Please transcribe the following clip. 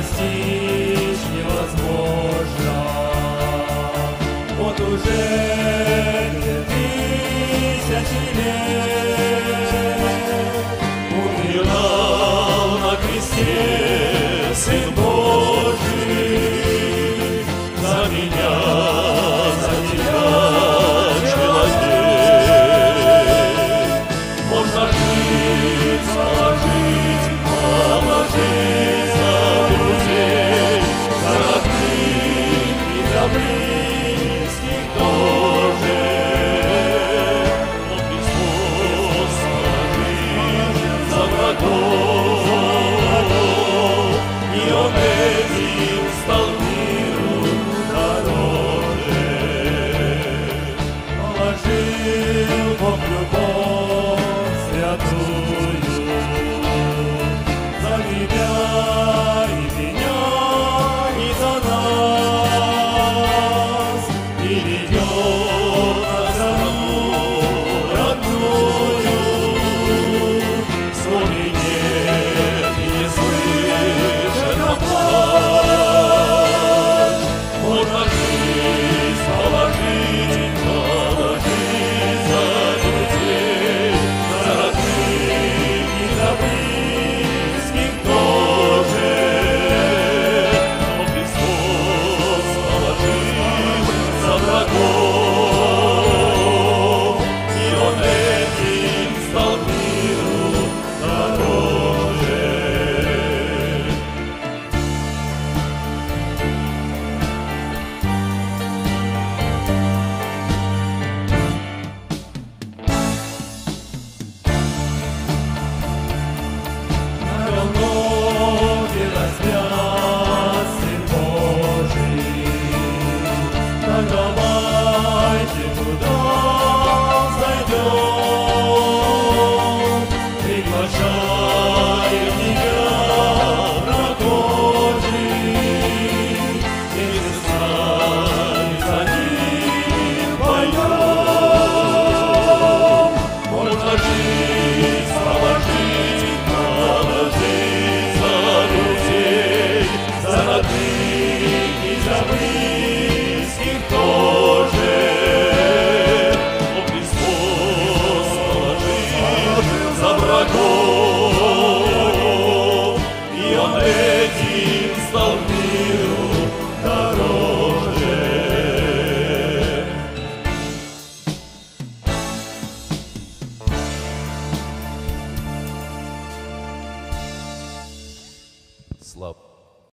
постичь невозможно. Вот уже 2000 лет умирал на кресте Сын Божий за меня, за тебя, человек. Можно жить, положить, положить за друзей, за родных и за близких тоже. Но Христос положил за врагов, и Он этим стал миру дороже. Положил Бог любовь святую за тебя и меня, и за нас, и ведет нас за родную. Соли нет и не слышит плач. Можно жизнь положить, положить за друзей, за родных и за близких тоже. Но Христос положил за врагов, и Он этим стал миру дороже. На Голгофе распят Сын Божий, так давайте туда зайдем, приглашаем тебя, прокожий, и мы с нами за ним поем. Можно жить, положить, положить за друзей, за родных и за близких тоже. Но Христос положил за врагов, и Он этим стал миру дороже. Слава